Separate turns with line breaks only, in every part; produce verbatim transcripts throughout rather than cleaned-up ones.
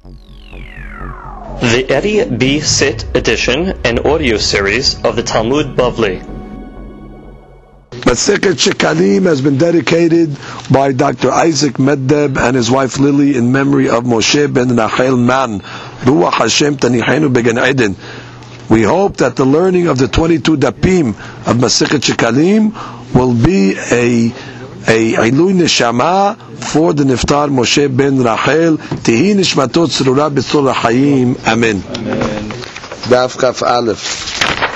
The Eddie B. Sit edition and audio series of the Talmud Bavli.
Masechet Shekalim has been dedicated by Doctor Isaac Meddeb and his wife Lily in memory of Moshe ben Rachel Man. Ruach Hashem Tanichenu Began Eden. We hope that the learning of the twenty-two dapim of Masechet Shekalim will be a a Ilui Neshama for the Niftar Moshe ben Rachel. Tihi Nishmatot Tzrura B'Tzor HaChaim. Amen. Daf Chaf Aleph.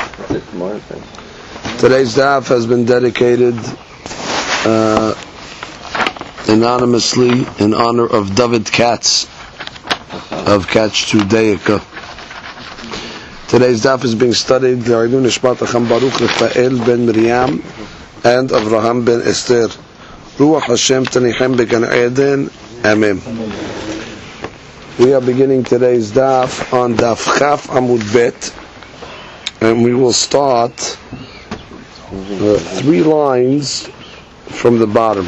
Today's daf has been dedicated uh, anonymously in honor of David Katz of Katz Judaica. Today's daf is being studied L'Ilui Nishmat Acham Baruch Rafael ben Miriam and Avraham ben Esther. Ruach Hashem Tanichem Began Eden. Amen. We are beginning today's daf on Daf Chaf Amud Bet, and we will start uh, three lines from the bottom.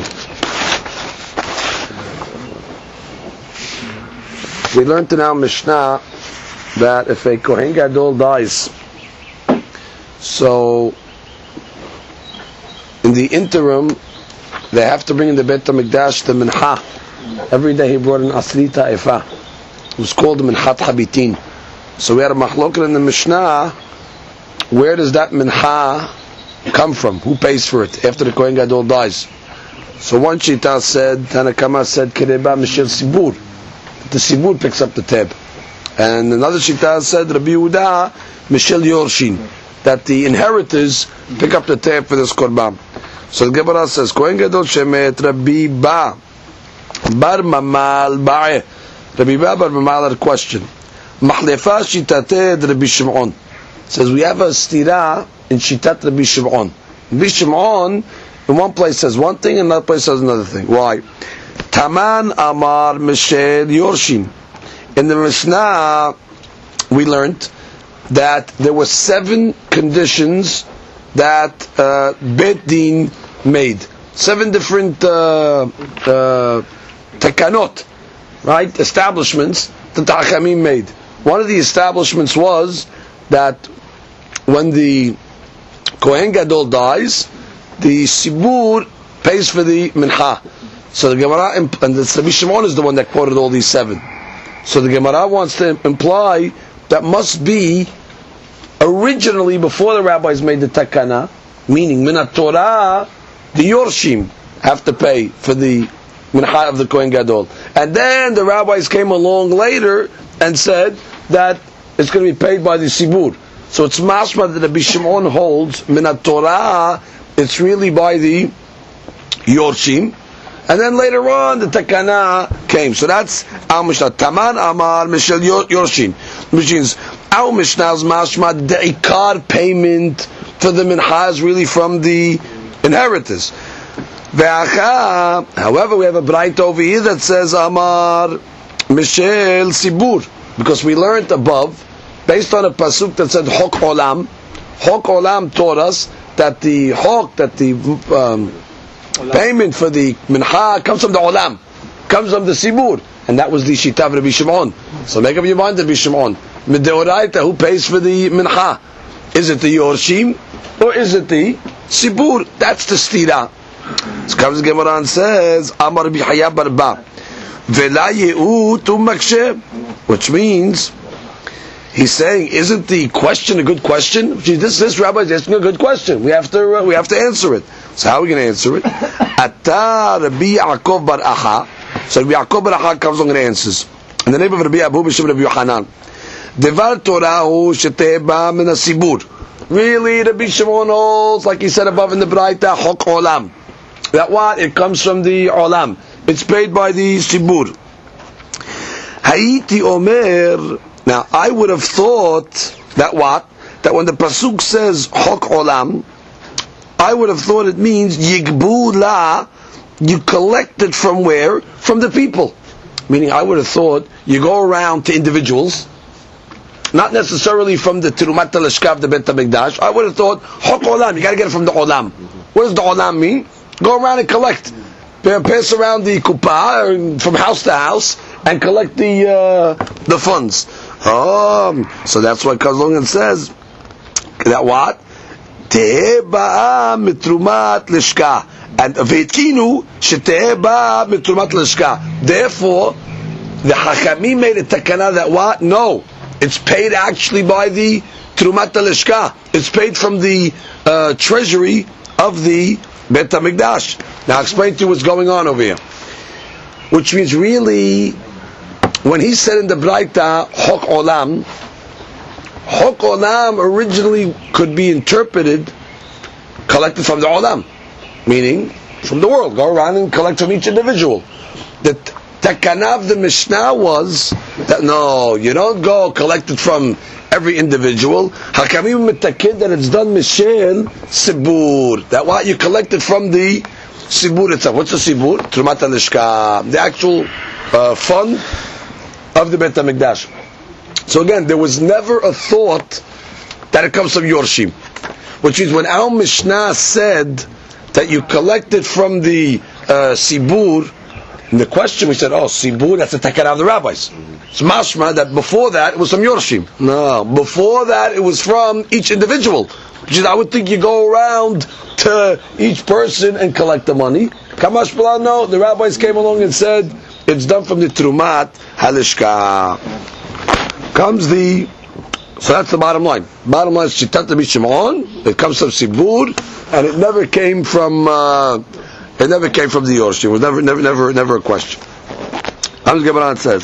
We learned in our Mishnah that if a Kohen Gadol dies, so in the interim they have to bring in the Beit HaMikdash the Mincha. Every day he brought an Asrita Efa. It was called the Minchat Habitin. So we had a Machloket in the Mishnah. Where does that Mincha come from? Who pays for it after the Kohen Gadol dies? So one Shita said, Tanakama said, Kereba Mishel Sibur. The Sibur picks up the tab. And another Shita said, Rabbi Yehuda Mishel Yorshin. That the inheritors pick up the tab for this Korban. So the Gemara says, Kohen Gadol Shemet Rabbi Ba Bar Mamal Ba'eh. Rabbi Ba Bar Mamal had a question. Mahlefa Shitate Rabbi Shimon. Says we have a stira in Shitat Rabbi Shimon. Rabbi Shimon in one place says one thing, in another place says another thing. Why? Taman Amar Mishel Yorshin. In the Mishnah we learned that there were seven conditions that uh, Beit Din made. Seven different uh, uh, tekanot, right? Establishments that the Hachamim made. One of the establishments was that when the Kohen Gadol dies, the Sibur pays for the Mincha. So the Gemara, and the Rabbi Shimon is the one that quoted all these seven. So the Gemara wants to imply that must be originally before the rabbis made the takana, meaning Minat Torah, the Yorshim have to pay for the Mincha of the Kohen Gadol. And then the rabbis came along later and said that it's going to be paid by the Sibur. So it's mashma that Rabbi Shimon holds Minat Torah, it's really by the Yorshim. And then later on the takana came. So that's our Mishnah. Taman Amar Mishel Yorshin. Which means our Mishnah's mashma, the ikar payment for the mincha is really from the inheritors. However, we have a bright over here that says Amar Mishel Sibur, because we learned above, based on a pasuk that said Hok Olam. Hok Olam taught us that the Hok, that the um, payment for the mincha comes from the Olam, comes from the Sibur, and that was the Shita of Rabbi Shimon. So make up your mind, Rabbi Shimon. Mideoraita, who pays for the mincha? Is it the Yorshim or is it the Sibur? That's the stira. So comes the Gemara and says, Amar Bihaya Barba, Vela Yehu Tu Makshe, which means he's saying, isn't the question a good question? This this rabbi is asking a good question. We have to uh, we have to answer it. So how are we going to answer it? Ata Rabbi Yaakov Bar Aha. So Rabbi Yaakov Bar Aha comes along and answers. In the name of Rabbi Abu B'Shem Rabbi Yohanan. Devar Torah hu sheteba min hasibur. Really, Rabbi Shimon holds, like he said above in the Braita, Hok Olam. That what? It comes from the Olam. It's paid by the Sibur. Hayiti Omer. Now, I would have thought that what? That when the Pasuk says Hok Olam, I would have thought it means Yigbu La, you collect it from where? From the people. Meaning, I would have thought you go around to individuals, not necessarily from the Tirumat al-Ashkaf, the Beit HaMikdash. I would have thought, Hok Olam, you got to get it from the Olam. What does the Olam mean? Go around and collect. Pass around the Kuppah from house to house and collect the uh, the funds. Um, so that's why comes along and says that what? Teheh ba'a mitrumat lishka. And v'hitkinu sheteheh ba'a mitrumat lishka. Therefore, the Hakamim made a takana that what? No, it's paid actually by the Trumat Lishka. It's paid from the uh, treasury of the Bet HaMikdash. Now I'll explain to you what's going on over here. Which means really, when he said in the Braita, Hok Olam, Hok Olam originally could be interpreted collected from the Olam. Meaning, from the world. Go around and collect from each individual. The takana of the Mishnah was that no, you don't go collect it from every individual. Hakamim mitakid that it's done mishel sibur. That what you collected from the sibur itself. What's the sibur? Trumat Lishka, the actual uh, fund of the Bet HaMikdash. So again, there was never a thought that it comes from Yorshim, which means when our Mishnah said that you collected from the uh, sibur. In the question we said, oh, Sibur, that's the takana of the rabbis. It's mashma that before that it was from Yorshim. No, before that it was from each individual. Which is, I would think you go around to each person and collect the money. Kamash Bala, no, the rabbis came along and said, it's done from the Trumat Halishka. Comes the, so that's the bottom line. Bottom line is Shitat Rabbi Shimon, it comes from Sibur, and it never came from, uh, It never came from the Yorshim. It was never, never, never, never a question. Hamz Gemara says,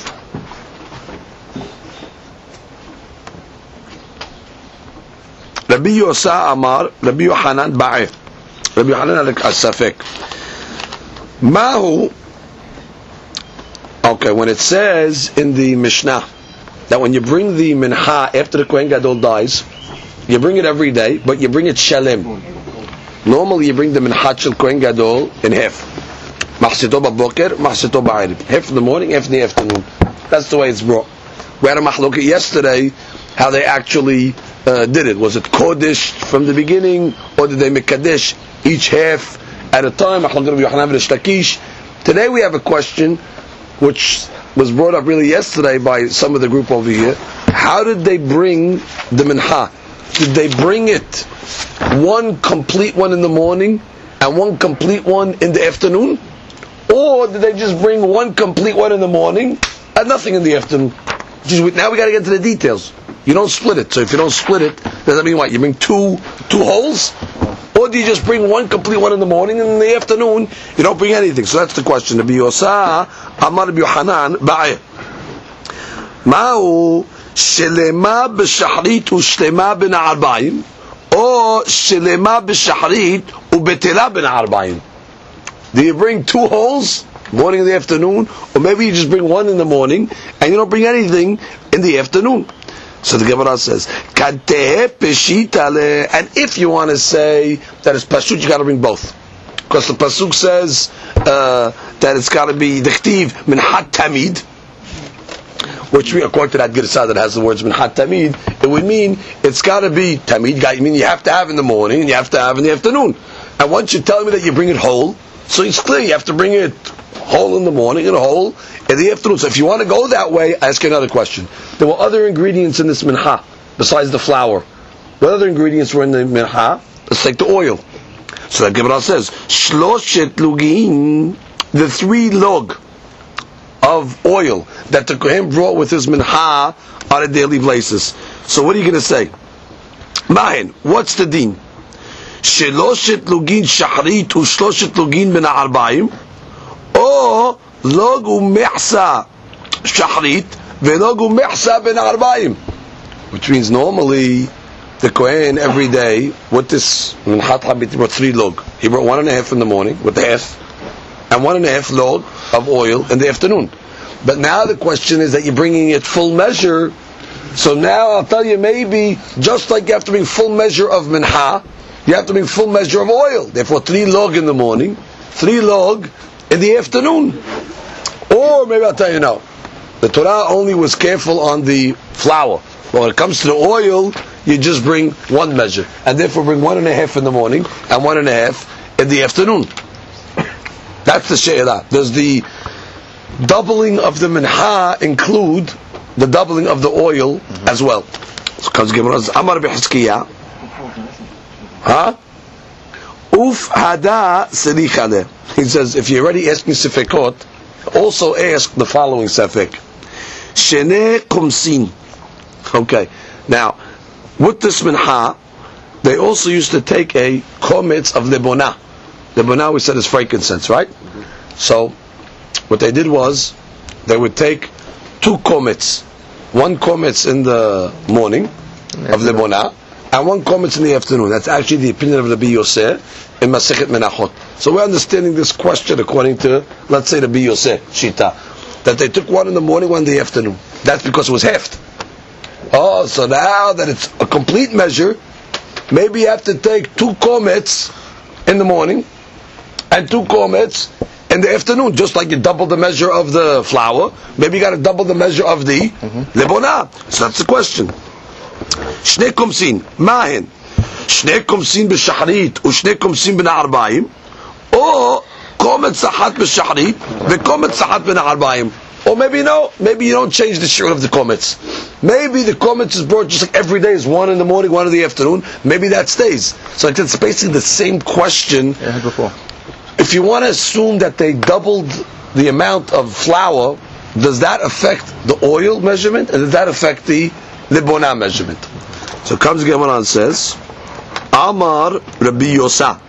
Rabbi Yosa Amar, Rabbi Yohanan Ba'eh. Rabbi Yohanan al-Safek. Mahu. Okay, when it says in the Mishnah that when you bring the minha after the Kohen Gadol dies, you bring it every day, but you bring it shalem. Normally you bring the minhat shel Kohen Gadol in half. Machsito b'boker, machsito b'arib. Half in the morning, half in the afternoon. That's the way it's brought. We had a mahloket yesterday, how they actually uh, did it. Was it kodesh from the beginning, or did they make kadesh each half at a time? Today we have a question, which was brought up really yesterday by some of the group over here. How did they bring the minha? Did they bring it one complete one in the morning and one complete one in the afternoon? Or did they just bring one complete one in the morning and nothing in the afternoon? Just, now we got to get into the details. You don't split it. So if you don't split it, does that mean what? You bring two two holes? Or do you just bring one complete one in the morning and in the afternoon you don't bring anything? So that's the question. Rabbi Yosa Amar Rabbi Yohanan Ba'eh. Ma'u Shelema b'shahrit u'shlema bin arba'im, or Shelema b'shahrit u'betela bin arba'im. Do you bring two holes, morning and the afternoon, or maybe you just bring one in the morning and you don't bring anything in the afternoon? So the Gemara says, Kadeh peshitale, and if you want to say that it's pashut, you got to bring both, because the pasuk says uh, that it's got to be the chtiv minhat tamid. Which, according to that Girsah that has the words Minhat Tamid, it would mean it's got to be Tamid. I mean, you have to have in the morning and you have to have in the afternoon. And once you tell me that you bring it whole, so it's clear you have to bring it whole in the morning and whole in the afternoon. So if you want to go that way, I ask you another question. There were other ingredients in this minha besides the flour. What other ingredients were in the minha? Let's take the oil. So that Gemara says, Shloshet lugin, the three log of oil that the Kohen brought with his minha on a daily basis. So what are you going to say? Mahin, what's the deen? Sheloshet lugin shahrit u'shloshet lugin min ha'arba'im, or log u'mehsa shahrit ve'log u'mehsa bin ha'arba'im, which means normally the Kohen every day with this minhat habit brought three log. He brought one and a half in the morning with the half, and one and a half log of oil in the afternoon. But now the question is that you're bringing it full measure. So now I'll tell you, maybe just like you have to bring full measure of minha, you have to bring full measure of oil. Therefore, three log in the morning, three log in the afternoon. Or maybe I'll tell you no. The Torah only was careful on the flour. But when it comes to the oil, you just bring one measure, and therefore bring one and a half in the morning and one and a half in the afternoon. That's the she'elah. Does the doubling of the minha include the doubling of the oil mm-hmm. as well. So comes Gemara Amar b'Hizkiya. Huh? Uf hada selichale. He says, if you're already asking sefekot, also ask the following sefek. Shene kumsin. Okay. Now, with this minha, they also used to take a kometz of lebona. Lebona we said is frankincense, right? So, what they did was, they would take two kometz. One kometz in the morning of lebona, and one kometz in the afternoon. That's actually the opinion of Rabbi Yosef in Masechet Menachot. So we're understanding this question according to, let's say, Rabbi Yosef Shita, that they took one in the morning, one in the afternoon. That's because it was heft. Oh, so now that it's a complete measure, maybe you have to take two kometz in the morning and two kometz in the afternoon, just like you double the measure of the flour. Maybe you got to double the measure of the mm-hmm. lebona. So that's the question. Shnei kumsin, mahen. Shnei kumsin b'shachrit, u'shnei kumsin b'na'arbayim, or kometz sahat b'shachrit, v'kometz sahat b'na'arbayim. Or maybe no, maybe you don't change the share of the kometz. Maybe the kometz is brought just like every day is one in the morning, one in the afternoon. Maybe that stays. So it's basically the same question.
Yeah, before.
If you want to assume that they doubled the amount of flour, does that affect the oil measurement, and does that affect the lebona measurement? So comes Gemara and says, Amar Rabbi Yosa.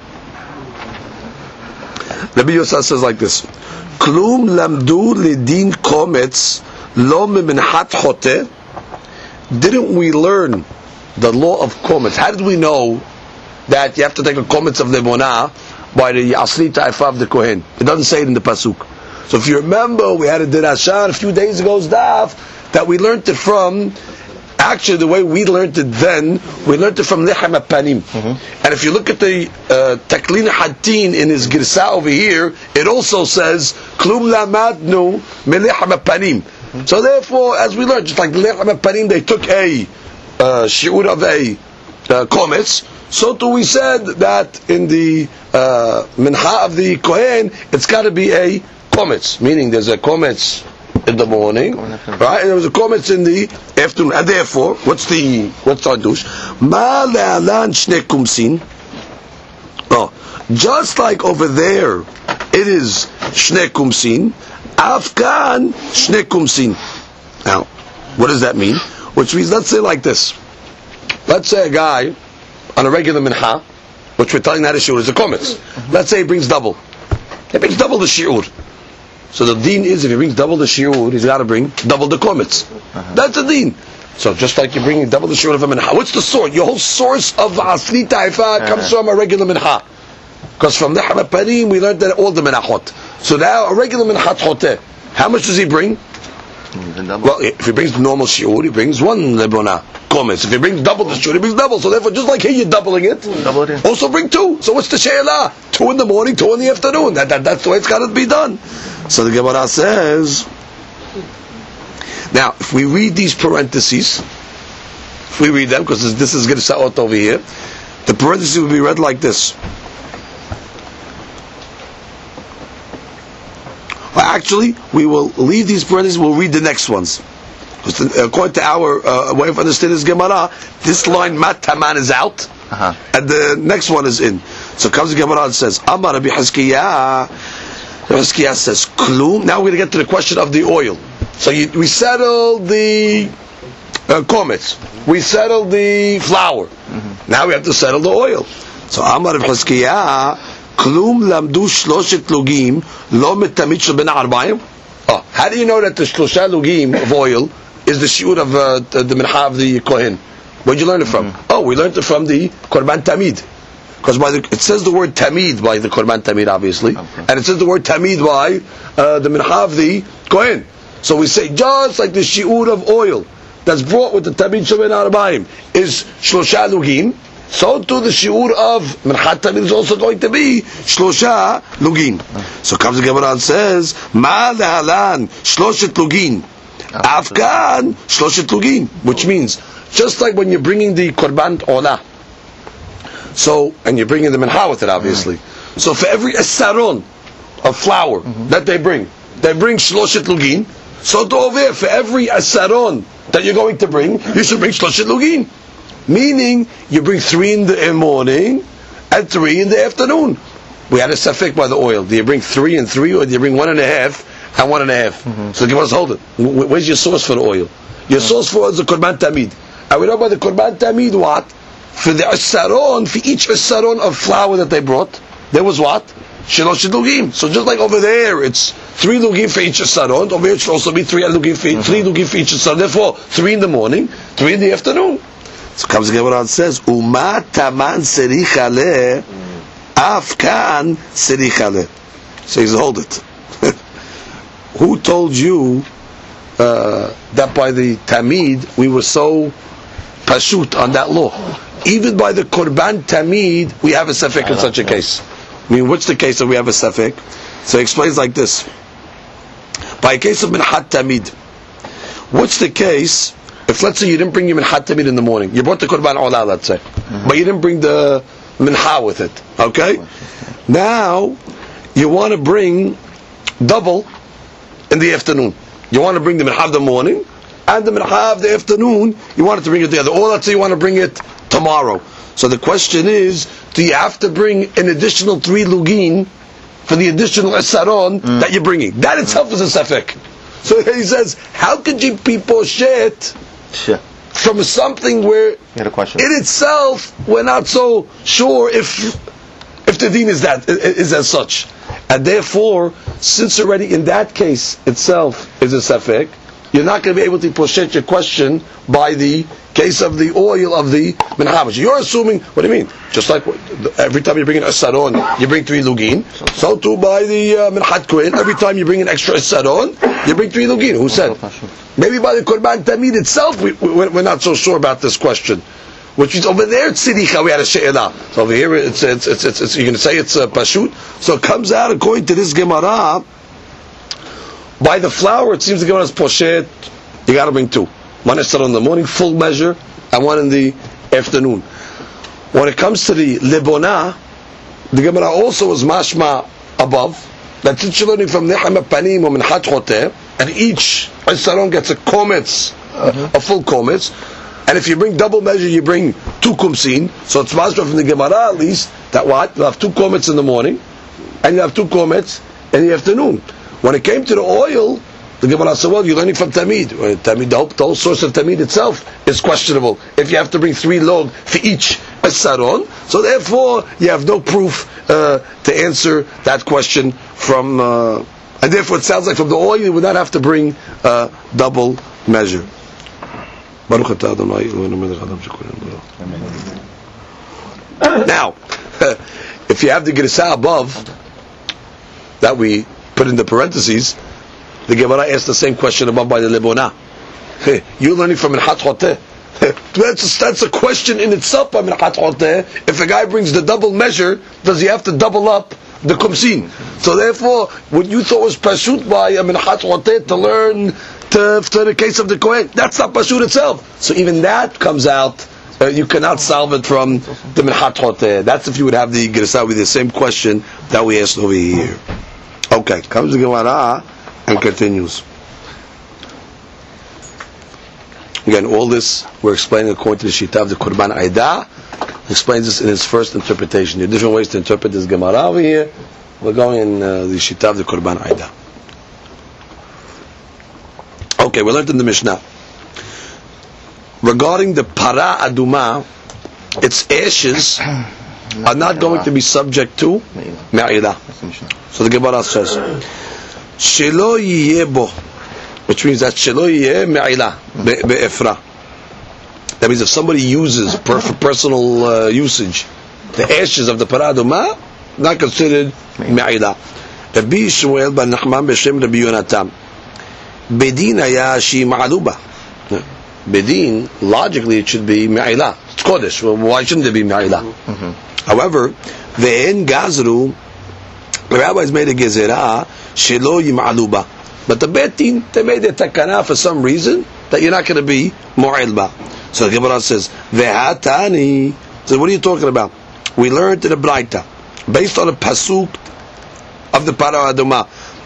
Rabbi Yosa says like this: Klum lamdu lidin kometz lo miminhat chote. Didn't we learn the law of kometz? How did we know that you have to take a kometz of lebona by the asli ta'ifah of the kohen? It doesn't say it in the pasuk. So if you remember, we had a dirashan a few days ago's daf that we learned it from. Actually, the way we learned it then, we learned it from Lechem HaPanim. Mm-hmm. And if you look at the uh, Taklin Hatin in his Girsa over here, it also says, Klum Lamadnu Melechem HaPanim. So therefore, as we learned, just like Lechem HaPanim, they took a uh, shiur of a uh, kometz, so too we said that in the uh, minha of the Kohen, it's got to be a kometz, meaning there's a kometz in the morning, right? And there was a kometz in the afternoon. And therefore, what's the what's our douche? Ma le'alan shnei kumsin. Oh, just like over there, it is shnei kumsin. Afkan shnei kumsin. Now, what does that mean? Which means, let's say like this. Let's say a guy on a regular minha, which we're telling that shiur is a kometz. Let's say he brings double. He brings double the shiur. So the deen is, if he brings double the shiur, he's got to bring double the kometz. Uh-huh. That's the deen. So just like you're bringing double the shiur of a minha. What's the source? Your whole source of asli ta'ifah uh-huh. comes from a regular minha. Because from the Lechem HaPanim we learned that all the minachot. So now a regular minhat choteh, how much does he bring? Well, if he brings normal shiur, he brings one lebona kometz. If he brings double the shiur, he brings double. So therefore, just like here, you're doubling it. Double it. Also bring two. So what's the she'elah? Two in the morning, two in the afternoon. That, that that's the way it's got to be done. So the Gemara says. Now, if we read these parentheses, if we read them, because this, this is Girsaot over here, the parentheses will be read like this. Well, actually, we will leave these parentheses. We'll read the next ones. Because according to our uh, way of understanding this Gemara, this line Mat Taman is out, uh-huh. and the next one is in. So comes the Gemara and says, Amar Rabbi Hizkiya. Rabbi Hizkiya says, Klum. Now we're going to get to the question of the oil. So you, we settled the uh, kometz. We settled the flour. Mm-hmm. Now we have to settle the oil. So Amar Rabbi Hizkiya, Klum lamdu shloshet lugim lo metamit shel ben arbaim. Oh, how do you know that the shlosha lugim of oil is the shiur of uh, the, the minha of the kohen? Where'd you learn it from? Mm-hmm. Oh, we learned it from the korban tamid. Because by the, it says the word tamid by the korban tamid, obviously, okay. And it says the word tamid by uh, the minha of the kohen. So we say just like the shiur of oil that's brought with the tamid shel ben arbaim is shlosha lugim, so too the shiur of minchat tamid is also going to be shlosha lugin. So comes the Gemara and says, Ma lehalan shloshet lugin, afkan shloshet lugin, which means just like when you're bringing the korban olah, so and you're bringing the mincha with it, obviously. Mm-hmm. So for every esaron of flour mm-hmm. that they bring, they bring shloshet lugin. So to over here, for every asaron that you're going to bring, you should bring shloshet lugin. Meaning, you bring three in the morning and three in the afternoon. We had a safek by the oil. Do you bring three and three, or do you bring one and a half and one and a half? Mm-hmm. So give us hold it. Where's your source for the oil? Your mm-hmm. source for it is the korban tamid. And we know by the korban tamid what? For the asaron, for each asaron of flour that they brought, there was what? Shilosh lugim. So just like over there, it's three lugim for each asaron. Over here, it should also be three lugim for mm-hmm. three lugim for each asaron. Therefore, three in the morning, three in the afternoon. So comes the Gemara and says, "Uma taman serichale, afkan serichale." So he says, hold it. Who told you uh, that by the tamid we were so pashut on that law? Even by the korban tamid, we have a safek in such a case. I mean, what's the case that we have a safek? So he explains like this: by a case of minhat tamid, what's the case? If let's say you didn't bring your minhat tamid in the morning, you brought the korban olah, let's say, mm-hmm. but you didn't bring the minha with it. Okay, now you want to bring double in the afternoon. You want to bring the minha of the morning and the minha of the afternoon. You wanted to bring it together, or let's say you want to bring it tomorrow. So the question is, do you have to bring an additional three lugin for the additional asaron mm. that you're bringing? That itself is a safek. So he says, how could you be poshet sure. from something where
had a question.
in itself we're not so sure if if the deen is that is as such, and therefore, since already in that case itself is a safek, you're not going to be able to poshet your question by the case of the oil of the minha. You're assuming, what do you mean? Just like every time you bring an asaron, you bring three lugin. So too by the uh, minhat kohen, every time you bring an extra asaron, you bring three lugin. Who said? Maybe by the korban tamid itself, we, we, we're not so sure about this question. Which is over there, tziricha, we had a she'elah. So over here, it's, it's, it's, it's, it's, you're going to say it's uh, pashut. So it comes out, according to this Gemara, by the flour, it seems the Gemara is poshet, you got to bring two. One is in the morning, full measure, and one in the afternoon. When it comes to the lebona, the Gemara also is mashma above. That's it, you're learning from Nechem Panim or Minhat Choteh, and each Isaron gets a kometz, mm-hmm. a full kometz. And if you bring double measure, you bring two kumsin. So it's mashma from the Gemara at least, that what? You have two kometz in the morning, and you have two kometz in the afternoon. When it came to the oil, the Gemara said, well, you're learning from Tamid. Tamid, the whole, the whole source of Tamid itself is questionable. If you have to bring three log for each Asaron, so therefore you have no proof uh, to answer that question from, uh, and therefore it sounds like from the oil you would not have to bring uh, double measure. Now, if you have the Gerisa above, that we put in the parentheses, the Gemara asked the same question above by the Lebona. You're learning from Minhat Choteh. That's, that's a question in itself by Minhat Choteh. If a guy brings the double measure, does he have to double up the Kumsin? So therefore, what you thought was Pashut by a Minhat Choteh to learn to, to the case of the Kohen, that's not Pashut itself. So even that comes out, uh, you cannot solve it from the Minhat Choteh. That's if you would have the Gerisa with the same question that we asked over here. Okay, comes the Gemara and continues. Again, all this we're explaining according to the Shita of the Korban Aida. Explains this in his first interpretation. There are different ways to interpret this Gemara over here. We're going in uh, the Shita of the Korban Aida. Okay, we learned in the Mishnah regarding the Para Aduma, its ashes are not going to be subject to Me'ilah. So the Gemara says, Shelo yiyebo, which means that Shelo yiyeh Me'ilah, be'efra. That means if somebody uses per, for personal uh, usage the ashes of the Para Aduma, not considered Me'ilah. Rabbi Shmuel ben Nachman b'Shem Rabbi Yonatan. Bedin haya shi ma'aluba. Bedin, logically it should be Me'ilah. It's Kodesh. Well, why shouldn't it be Me'ilah? Mm-hmm. However, ve'en gazru, the rabbis made a gezerah shelo yim'aluba. But the Betin, they made a takana for some reason that you're not going to be mu'ilba. So the Gemara says, ve'atani. So what are you talking about? We learned in the Braita, based on a pasuk of the Para Aduma,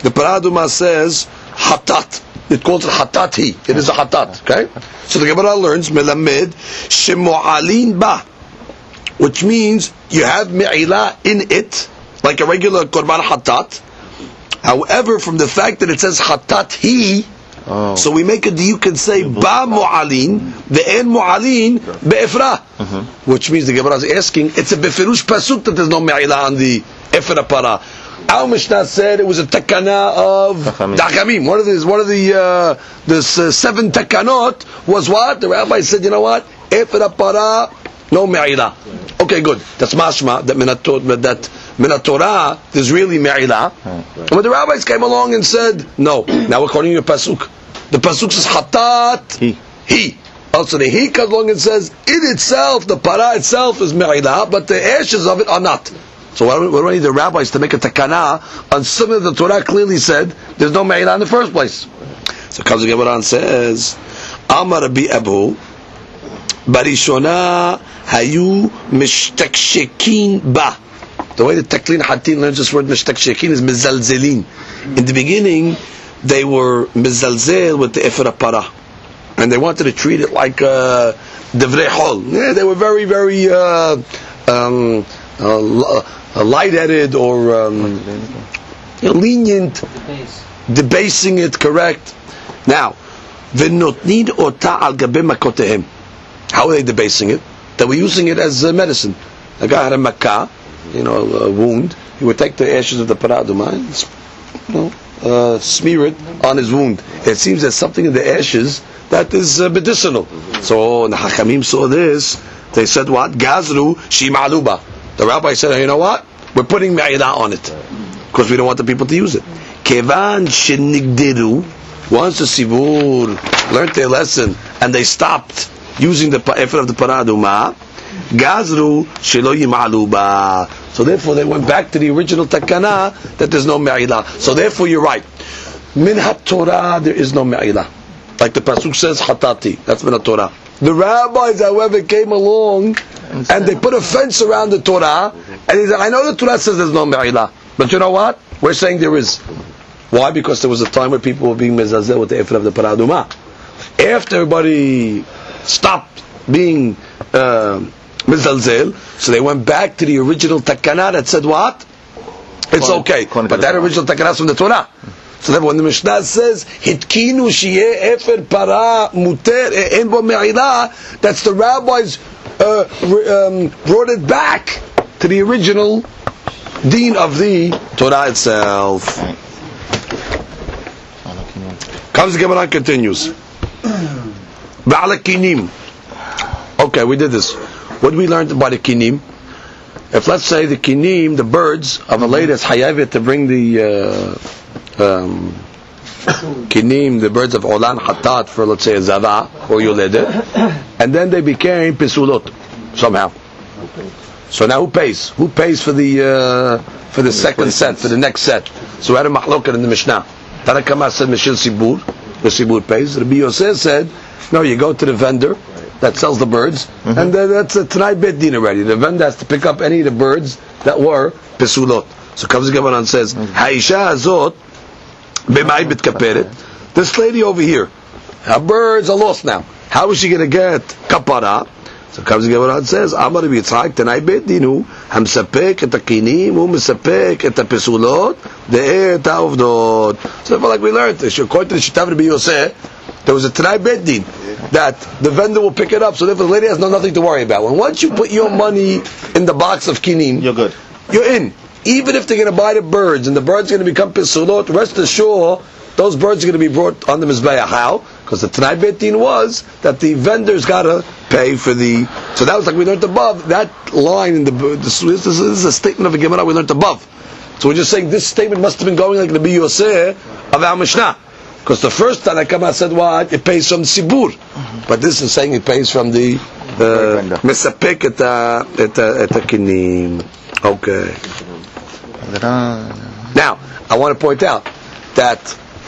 The Paraduma says hatat. It calls it hatat he. It is a hatat. Okay. So the Gemara learns melamed shemu'alin ba, which means you have me'ilah in it, like a regular korban hatat. However, from the fact that it says hatat he, oh. so we make a you can say ba mu'alin, the en mu'alin be'efra, uh-huh. which means the Gemara is asking, it's a befirush pasuk that there's no me'ilah on the efra para. Our Mishnah said it was a takana of Dachamim. One of the one of the uh, this uh, seven takanot was what the rabbi said. You know what? Efra para, no me'ilah. Okay, good. That's mashma that minat that minat Torah there's really me'ilah. But the rabbis came along and said no. Now according to your pasuk, the pasuk says hatat he. he. Also the he comes along and says in itself the para itself is me'ilah, but the ashes of it are not. So what do I need the rabbis to make a takana on something that the Torah clearly said there's no me'ilah in the first place? So comes the Gemara and says, Amar Rabbi Abu, Barishona hayu mishtakshekin ba. The way the Taklin Hatin learns this word mishtakshekin is mizalzelin. In the beginning, they were mizalzel with the efra para, and they wanted to treat it like uh, devrei hol. Yeah, they were very, very uh, um, uh, uh, light-headed or um, you know, lenient, debasing it. Correct. Now, v'notnin ota al gabe makotehem. How are they debasing it? They were using it as uh, medicine. A guy had a makkah, you know, a wound. He would take the ashes of the paraduma and you know, uh, smear it on his wound. It seems there's something in the ashes that is uh, medicinal. So when the Hachamim saw this, they said what? Gazru shima'aluba. The rabbi said, you know what? We're putting me'ilah on it because we don't want the people to use it. Kevan shenigdiru. Once the Sibur learned their lesson and they stopped using the efed of the paraduma, gazru shelo yima'aluba. So therefore they went back to the original takana that there's no me'ilah. So therefore you're right. Min ha-Torah there is no me'ilah. Like the pasuk says, hatati. That's min ha-Torah. The rabbis, however, came along and they put a fence around the Torah, and he said, I know the Torah says there's no me'ilah, but you know what? We're saying there is. Why? Because there was a time where people were being mezazel with the efed of the paraduma. After everybody stopped being uh, mezalzel, so they went back to the original takana that said what? It's okay. But that original takana is from the Torah. So therefore, when the Mishnah says "Hitkinu sheyeh efer para muter en bo me'ilah," that's the rabbis uh, um, brought it back to the original deen of the Torah itself. Comes the Gemara and continues. Ba'ala kinim. Okay, we did this. What did we learn about the kinim? If let's say the kinim, the birds of a lady that's hayavet to bring the uh, um, kinim, the birds of Olan Hatat for let's say a Zava or Yoledet, and then they became Pesulot somehow. So now who pays? Who pays for the uh, for the second set, for the next set? So we had a mahloket in the Mishnah. Tanakama said Mishil Sibur, the Sibur pays. Rabbi Yosef said, no, you go to the vendor that sells the birds, mm-hmm. and uh, that's a Tanai Bet Din already. The vendor has to pick up any of the birds that were Pesulot. So comes the Gemara and says, Haisha Azot, B'mai B'tkaperet. This lady over here, her birds are lost now. How is she going to get kapara? So comes the Gemara and says, Amar Yitzhak Tanai Bet Dinu, Hamsapek et hakinim, Umsapek et hapesulot, De'er ta'ovdot. So like we learned, according to the Shitav Rabbi Yosef, there was a Tanai Bet Din that the vendor will pick it up. So therefore the lady has no nothing to worry about. When once you put your money in the box of kinim,
you're good.
You're in. Even if they're going to buy the birds and the birds are going to become pesulot, rest assured those birds are going to be brought on the mizbeach. How? Because the Tanai Bet Din was that the vendors got to pay for the. So that was like we learned above. That line in the this, this is a statement of a Gemara we learned above. So we're just saying this statement must have been going like the Rabbi Yosef of our Mishnah. Because the first Tanakama said what? It pays from Sibur. Mm-hmm. But this is saying it pays from the Mesapek at the Kinim. Okay. Now, I want to point out that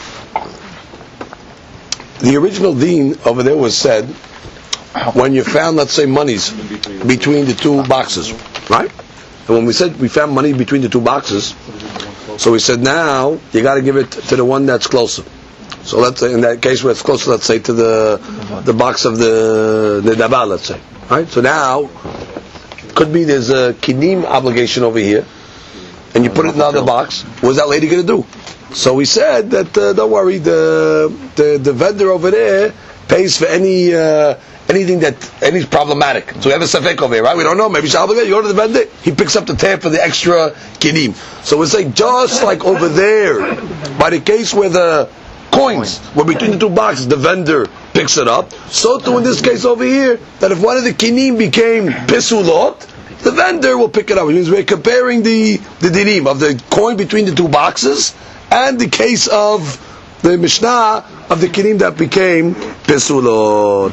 the original deen over there was said when you found, let's say, monies between the two boxes, right? And when we said we found money between the two boxes, So we said now you got to give it to the one that's closer. So let's say in that case where it's closer, let's say to the the box of the the daba, let's say. Right? So now could be there's a kinim obligation over here, and you put it in another box. What's that lady going to do? So we said that uh, don't worry, the, the the vendor over there pays for any uh, anything that any problematic. So we have a safek over here, right? We don't know. Maybe she's obligated. You go to the vendor, he picks up the tab for the extra kinim. So we're saying just like over there, by the case where the coins were between the two boxes, the vendor picks it up. So too in this case over here, that if one of the kinim became pisulot, the vendor will pick it up. Which means we're comparing the the dinim of the coin between the two boxes and the case of the Mishnah of the kinim that became pisulot.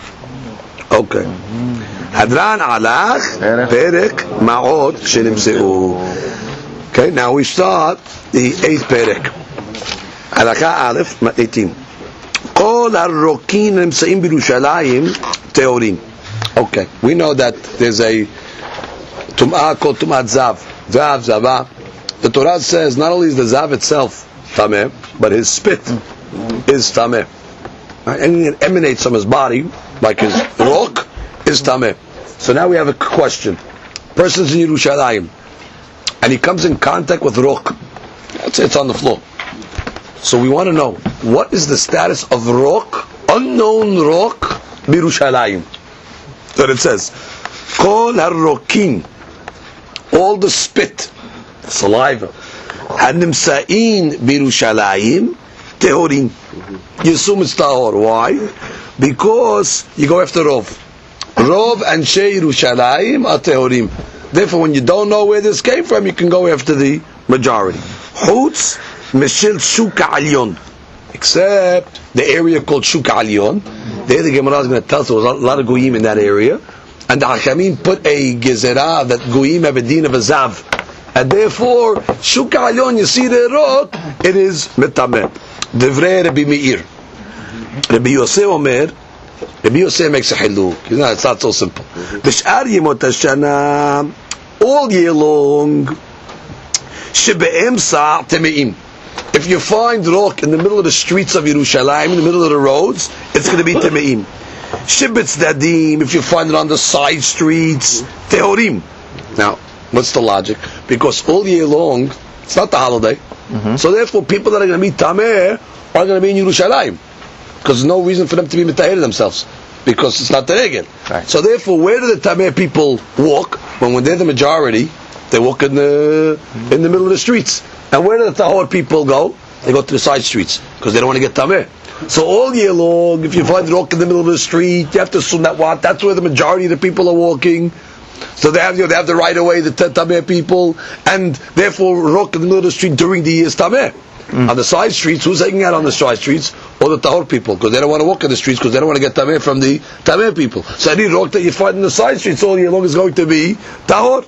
Okay. Hadran alach perek ma'od shenimseu. Okay, now we start the eighth perek. Halakha Aleph eighteen. Kol harokin nimseim b'Yerushalayim teorim. Okay, we know that there's a tum'ah called tum'at zav, zav, zava. The Torah says not only is the zav itself tameh, but his spit is tameh. Right? Anything that emanates from his body, like his rok, is tameh. So now we have a question. Person's in Yerushalayim, and he comes in contact with rok. Let's say it's on the floor. So we want to know, what is the status of rok, unknown rok, b'Yerushalayim? So it says, Kol harokin, all the spit, saliva, hanimsa'in b'Yerushalayim, tehorim. You assume it's tahor. Why? Because you go after Rov. Rov and Shei Yerushalayim are tehorim. Therefore, when you don't know where this came from, you can go after the majority. Chutz Meshil Shuka Alyon, except the area called Shuka Alyon. There the Gemara is going to tell us there was a lot of goyim in that area, and the Hakamim put a gezerah that goyim have a din of a zav, and therefore Shuka Alyon, you see the rok, it is metameh. Devrei Rabbi Meir, Rabbi Yosef Omer, Rabbi Yosef makes a hiluk. You know, it's not so simple. B'shar Yemot Hashana, all year long, shebe'em sa' temeim. If you find rok in the middle of the streets of Yerushalayim, in the middle of the roads, it's going to be temeim. Shibitz dadim, if you find it on the side streets, tehorim. Now, what's the logic? Because all year long, it's not the holiday. Mm-hmm. So therefore, people that are going to be tameh are going to be in Yerushalayim. Because there's no reason for them to be mitahir themselves. Because it's not the regel. Right. So therefore, where do the tameh people walk? When, when they're the majority, they walk in the in the middle of the streets. And where do the tahor people go? They go to the side streets because they don't want to get tameh. So all year long, if you find rok in the middle of the street, you have to assume that what that's where the majority of the people are walking. So they have you know, they have the right of way, the tameh people, and therefore rok in the middle of the street during the year is tameh. Mm. On the side streets, who's hanging out on the side streets? Or the tahor people, because they don't want to walk in the streets because they don't want to get tameh from the tameh people. So any rok that you find in the side streets all year long is going to be tahor.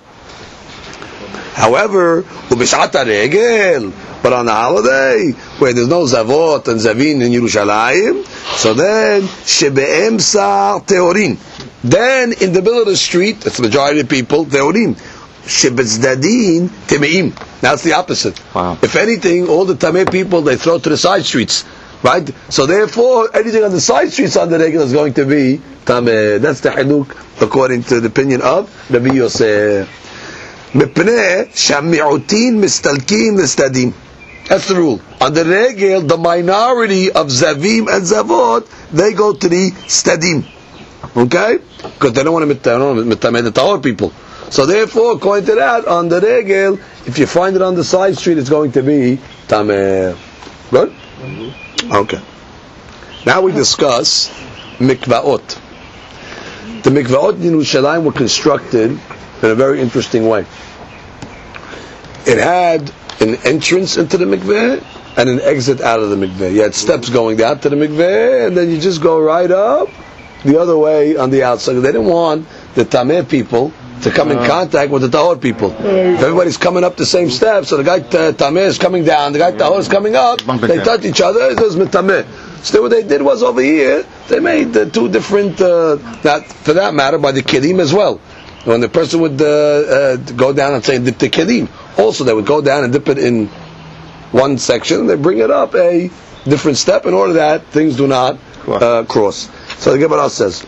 However, ubishata regel, but on the holiday where there's no zavot and zavin in Yerushalayim, so then shebe'em sa teorim. Then in the middle of the street, that's the majority of people, teorim. Shebezdadin temeim. Now it's the opposite.
Wow.
If anything, all the tameh people they throw to the side streets, right? So therefore, anything on the side streets on the regel is going to be tameh. That's the haluk according to the opinion of Rabbi Yosef. That's the rule. On the regel, the minority of zavim and zavot, they go to the stadim. Okay? Because they don't want to mitameh the tahor people. So therefore, according to that, on the regel, if you find it on the side street, it's going to be tameh. Good? Okay. Now we discuss mikvaot. The mikvaot in Yerushalayim were constructed in a very interesting way. It had an entrance into the mikveh and an exit out of the mikveh. You had steps going down to the mikveh, and then you just go right up the other way on the outside. They didn't want the tameh people to come in contact with the tahor people. If everybody's coming up the same steps, so the guy uh, tameh is coming down, the guy tahor is coming up, they touch each other, it was mitameh. So what they did was over here, they made uh, two different, uh, that, for that matter, by the kelim as well. When the person would uh, uh, go down and say dip the kelim, also they would go down and dip it in one section, they bring it up a different step in order that things do not uh, cross. So the Gemara says,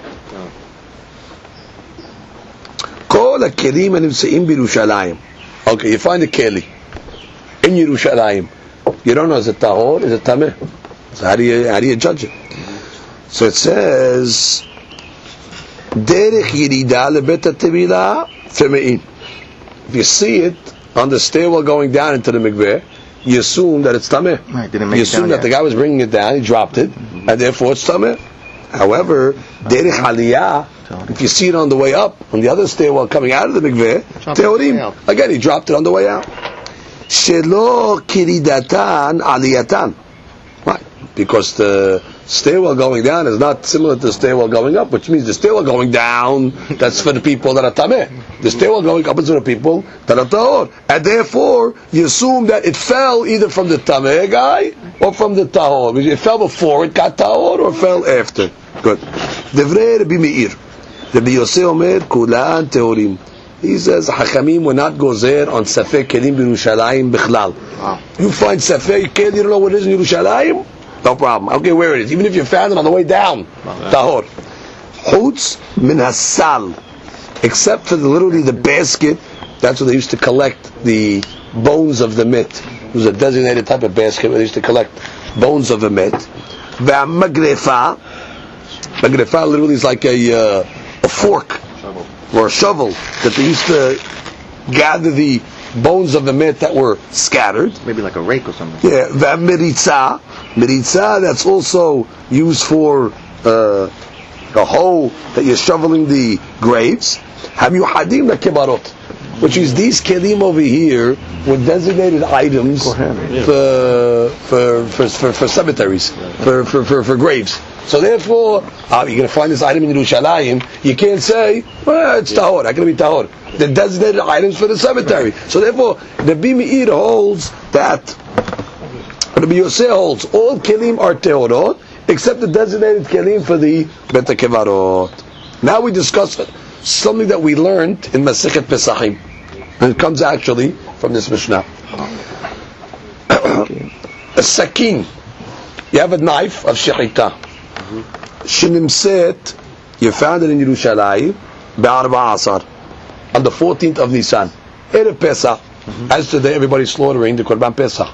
Kol ha-kelim hanimtzeim b'Yerushalayim. Okay, you find a keli in Yerushalayim. You don't know, is it tahor, is it tameh? So how do you how do you judge it? So it says, derech yirida lebet ha-tevilah femein. If you see it on the stairwell going down into the mikveh, you assume that it's tameh.
Right, didn't make
you
it
assume
down
that
yet.
the guy was bringing it down, he dropped it, mm-hmm. and therefore it's tameh. However, derech aliyah, if you see it on the way up, on the other stairwell coming out of the mikveh, teorim, again he dropped it on the way out. Shelo kiridatan aliyatan. Right, because the stairwell going down is not similar to the stairwell going up, which means the stairwell going down, that's for the people that are tameh. The stairwell going up is for the people that are tahor. And therefore, you assume that it fell either from the tameh guy or from the tahor. It fell before it got tahor or fell after. Good. Devrei Rabbi Meir. Rabbi Yosef Omer, Kulan Teorim. He says, Hachamim will not go there on Safek Kelim B'Yerushalayim Bichlal. You find Safek Kelim, you don't know what it is in Yerushalayim? No problem. I don't care where it is. Even if you found it on the way down, tahor. Chutz min hasal, except for the, literally the basket. That's where they used to collect the bones of the mit. It was a designated type of basket where they used to collect bones of the mit. V'amagrefa, magrefa literally is like a uh, a fork or a shovel that they used to gather the bones of the mit that were scattered.
Maybe like a rake or something.
Yeah, v'amiritza. Miritza, that's also used for uh, a hole that you're shoveling the graves. Hamyuhadim lekebarot, which is these kelim over here were designated items for for for, for, for cemeteries, for, for, for, for graves. So therefore, uh, you're going to find this item in Yerushalayim. You can't say, well, it's tahor. How can it be tahor? They're designated items for the cemetery. So therefore, the Rabbi Meir holds that. Rabbi Yosef holds all kelim are teorot except the designated kelim for the bet kevarot. Now we discuss something that we learned in Masechet Pesachim, and it comes actually from this Mishnah. A sakin, you have a knife of shechita. Shenimset, you found it in Yerushalayim, be'arba asar, on the fourteenth of Nisan, Erev Pesach. As today, everybody's slaughtering the Korban Pesach.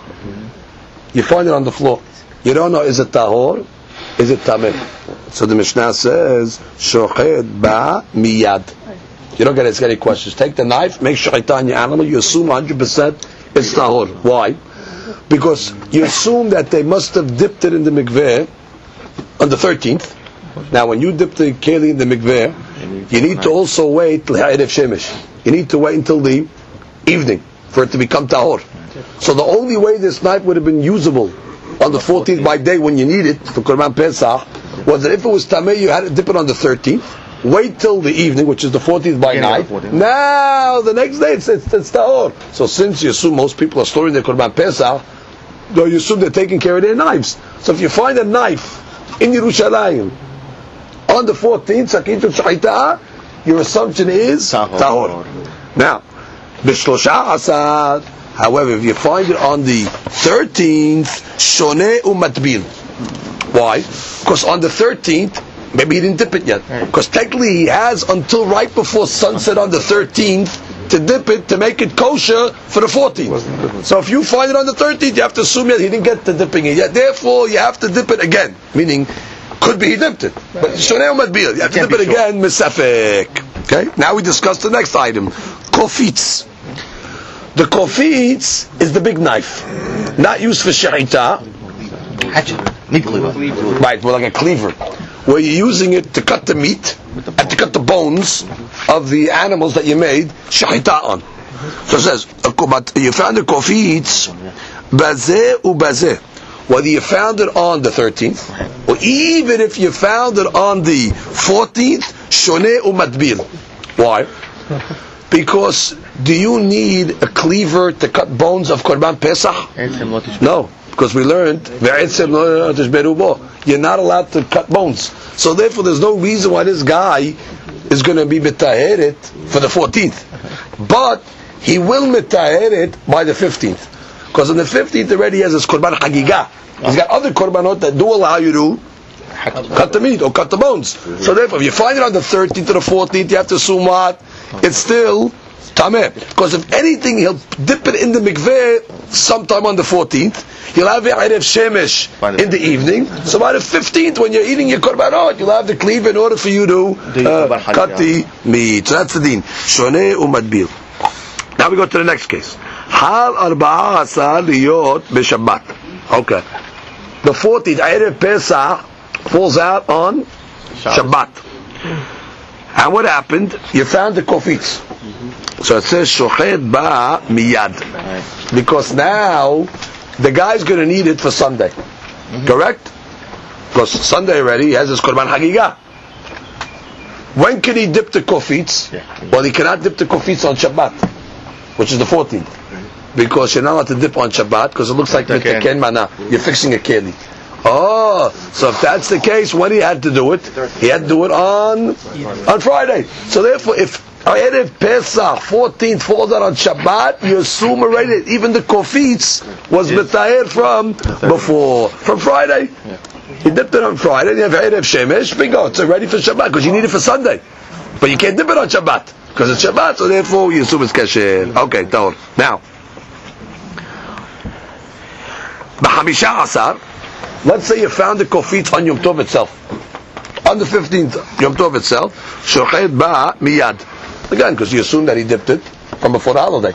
You find it on the floor. You don't know, is it tahor? Is it tameh? So the Mishnah says, shochet ba miyad. You don't get to ask any questions. Take the knife, make shechita on your animal, you assume one hundred percent it's tahor. Why? Because you assume that they must have dipped it in the mikveh on the thirteenth. Now when you dip the keli in the mikveh, you need to also wait till Erev Shemesh. You need to wait until the evening for it to become tahor. So the only way this knife would have been usable on the fourteenth by day when you need it for Korban Pesach was that if it was tameh, you had to dip it on the thirteenth, wait till the evening, which is the fourteenth by night. Now the next day it's, it's, it's tahor. So since you assume most people are storing their Korban Pesach, you assume they're taking care of their knives. So if you find a knife in Yerushalayim on the fourteenth, sakin shechita, your assumption is tahor. Now, b'shlosha asar. However, if you find it on the thirteenth, shoneh umatbil. Why? Because on the thirteenth, maybe he didn't dip it yet. Because technically he has until right before sunset on the thirteenth to dip it to make it kosher for the fourteenth. So if you find it on the thirteenth, you have to assume that he didn't get to dipping it yet. Therefore, you have to dip it again. Meaning, could be he dipped it. But shoneh umatbil. You have to dip it again, misafek. Okay? Now we discuss the next item. Kofitz. The kofitz is the big knife, not used for shechita.
Meat cleaver.
Right, well, like a cleaver, where you're using it to cut the meat and to cut the bones of the animals that you made shechita on. So it says, you found the kofitz, bazeh ubazeh. Whether you found it on the thirteenth, or even if you found it on the fourteenth, shoneh umatbil. Why? Because do you need a cleaver to cut bones of Korban Pesach? No, because we learned you're not allowed to cut bones. So therefore, there's no reason why this guy is going to be mitaheret for the fourteenth, but he will mitaheret by the fifteenth. Because on the fifteenth already he has his Korban Hagigah. He's got other Korbanot that do allow you to cut the meat or cut the bones. So therefore, if you find it on the thirteenth or the fourteenth, you have to assume what? It's still Tameh. Because if anything, he'll dip it in the mikveh sometime on the fourteenth. You'll have the Erev Shemesh in the evening. So by the fifteenth, when you're eating your korbanot, you'll have the cleave in order for you to uh, cut the meat. So that's the din. Shoneh umadbil. Now we go to the next case. Hal arba'a asar liyot b'Shabbat. Okay. The fourteenth, Erev Pesach, falls out on Shabbat. And what happened? You found the kofitz. So it says shochet ba miyad, because now the guy's going to need it for Sunday. Mm-hmm. Correct? Because Sunday already he has his korban hagigah. When can he dip the kofitz? Yeah. Well, he cannot dip the kofitz on Shabbat, which is the fourteenth, because you're not allowed to dip on Shabbat because it looks like mitaken mana. You're fixing a keli. Oh, so if that's the case, when he had to do it, he had to do it on on Friday. So therefore, if Erev Pesach fourteenth falls out on Shabbat, you assume already that even the kofitz was mitaher from before, from Friday. He dipped it on Friday, you have Erev Shemesh, bingo, it's ready for Shabbat, because you need it for Sunday. But you can't dip it on Shabbat, because it's Shabbat, so therefore you assume it's kasher. Okay, Taor. Now, B'Hamisha Asar, let's say you found the kofitz on Yom Tov itself. On the fifteenth, Yom Tov itself, shochet ba miyad. Again, because you assume that he dipped it from before the holiday.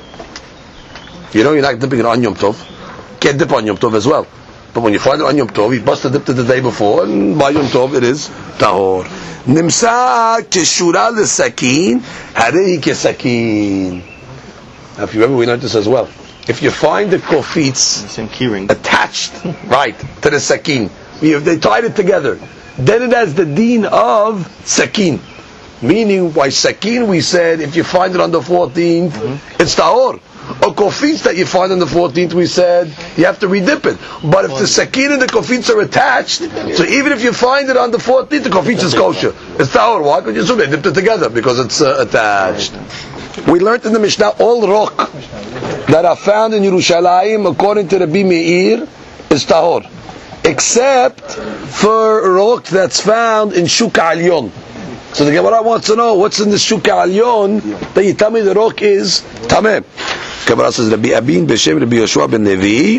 You know you're not dipping it on Yom Tov. Can't dip on Yom Tov as well. But when you find it on Yom Tov, he must have dipped it the day before, and by Yom Tov it is tahor. Nimsa keshura l'sakin, harei kesakin. Now, if you remember, we learned this as well. If you find the kofitz attached, right, to the sakin, if they tied it together, then it has the deen of sakin. Meaning, by sakin we said, if you find it on the fourteenth, mm-hmm. it's tahor. Or kofitz that you find on the fourteenth, we said, you have to redip it. But if the sakin and the kofitz are attached, so even if you find it on the fourteenth, the kofitz is kosher. It's tahor. Why? Because you assume they dipped it together, because it's uh, attached. We learned in the Mishnah, all rock that are found in Yerushalayim, according to Rabbi Meir, is tahor. Except for rock that's found in Shuka Alyon. So the Gemara wants to know what's in the Shuka Alyon that you tell me the rock is Tameh. Gemara says Rabbi Abin b'Shem Rabbi Yoshua ben Levi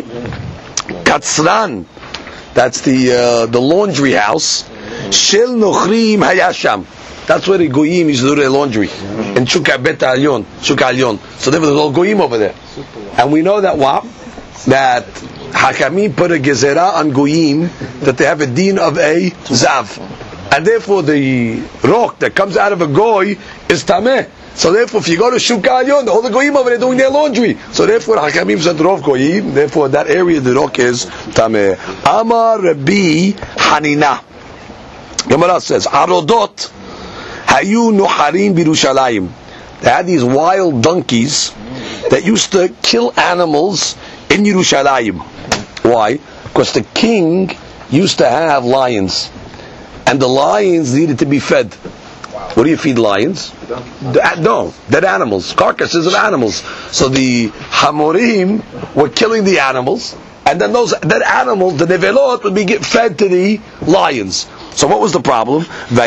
Katzran. That's the uh, the laundry house. Shel Nochrim Hayasham. That's where the goyim used to do their laundry in Shuka Bet Alyon, Shuka Alyon. So there was all goyim over there, and we know that what that Hakamim put a gezerah on goyim that they have a deen of a zav. And therefore the rock that comes out of a goy is tameh. So therefore if you go to Shuka Alyon, all the goyim over there doing their laundry. So therefore Hakamim said rov goyim, therefore that area the rock is tameh. Amar Rabbi Hanina. Gemara says, Arodot hayu noharim b'Yerushalayim. They had these wild donkeys that used to kill animals in Yerushalayim. Why? Because the king used to have lions. And the lions needed to be fed. What do you feed lions? The, no, dead animals, carcasses of animals. So the Hamorim were killing the animals, and then those dead animals, the Nevelot, would be get fed to the lions. So what was the problem?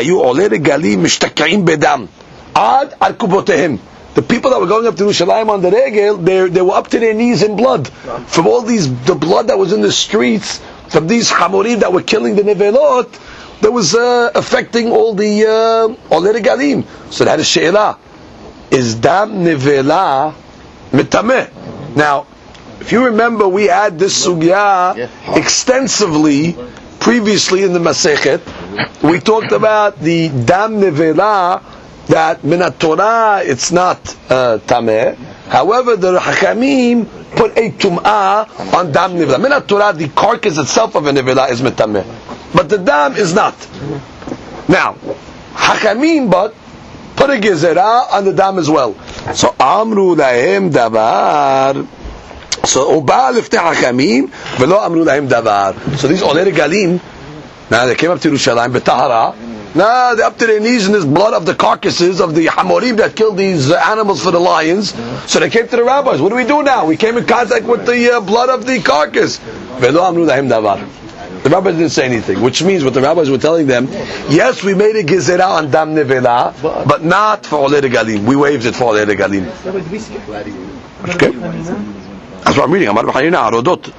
The people that were going up to Yerushalayim on the regel, they, they were up to their knees in blood. From all these, the blood that was in the streets, from these Hamorim that were killing the Nevelot, that was uh, affecting all the Olei Regalim. So that is she'elah. Is dam nevela mitameh? Now, if you remember, we had this sugya extensively previously in the Masechet. We talked about the dam nevela, that minat Torah it's not uh, tameh. However, the Hakamim put a tum'ah on dam nevela. Minat Torah, the carcass itself of a nevela is mitameh, but the dam is not. Now, Hakamim but put a gezerah on the dam as well. So amru lahem davar. So uba liftei Hakamim velo amru lahem davar. So these Olei Regalim, now they came up to Yerushalayim betahara, Nah, they're up to their knees in this blood of the carcasses of the Hamorim that killed these uh, animals for the lions. So they came to the rabbis. What do we do now? We came in contact with the uh, blood of the carcass. The rabbis didn't say anything, which means what the rabbis were telling them, yes, we made a gezerah on dam nevela, but not for oleh regalim. We waived it for oleh regalim. Okay. That's what I'm reading. Amar b'chayina arodot.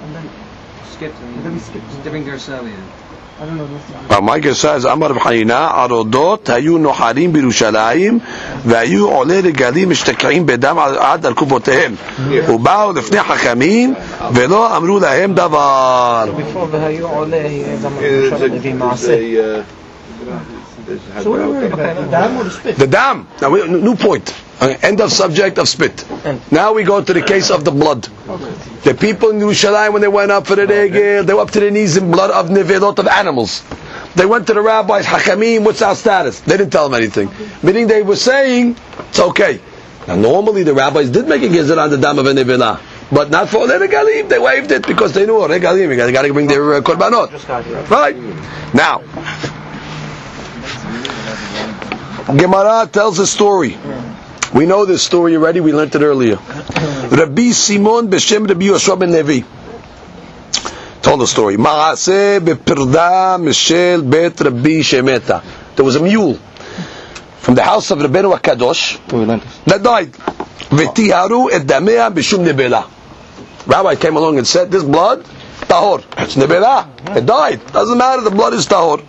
My guess says Amar b'chayina arodot hayu noharim b'Yerushalayim v'hayu oleh regalim mishtaka'im bedam ad al kuvotehem uba'u lefnei hachamim ve'lo amru lahem davar.
Before v'hayu oleh So the
dam. Now, we, new point. Okay, end of subject of spit. Now we go to the case of the blood. The people in Yerushalayim, when they went up for the regel, they were up to their knees in blood of nevelot of animals. They went to the rabbis, Hakamim, what's our status? They didn't tell them anything. Meaning they were saying, it's okay. Now normally the rabbis did make a gezerah on the dam of a nevelah, but not for the regalim. They waived it because they knew, oh, regalim, they got to bring their uh, korbanot. Right? Now, Gemara tells a story. We know this story already. We learned it earlier. Rabbi Simon b'shem Rabbi Yoshua ben Levi told the story. Ma'aseh b'pirda mishel bet Rabbi Shemeta. There was a mule from the house of Rabbeinu HaKadosh that died. V'tiharu et damea b'shum nebela. Rabbi came along and said, this blood, tahor. It's nebela. It died. Doesn't matter. The blood is tahor.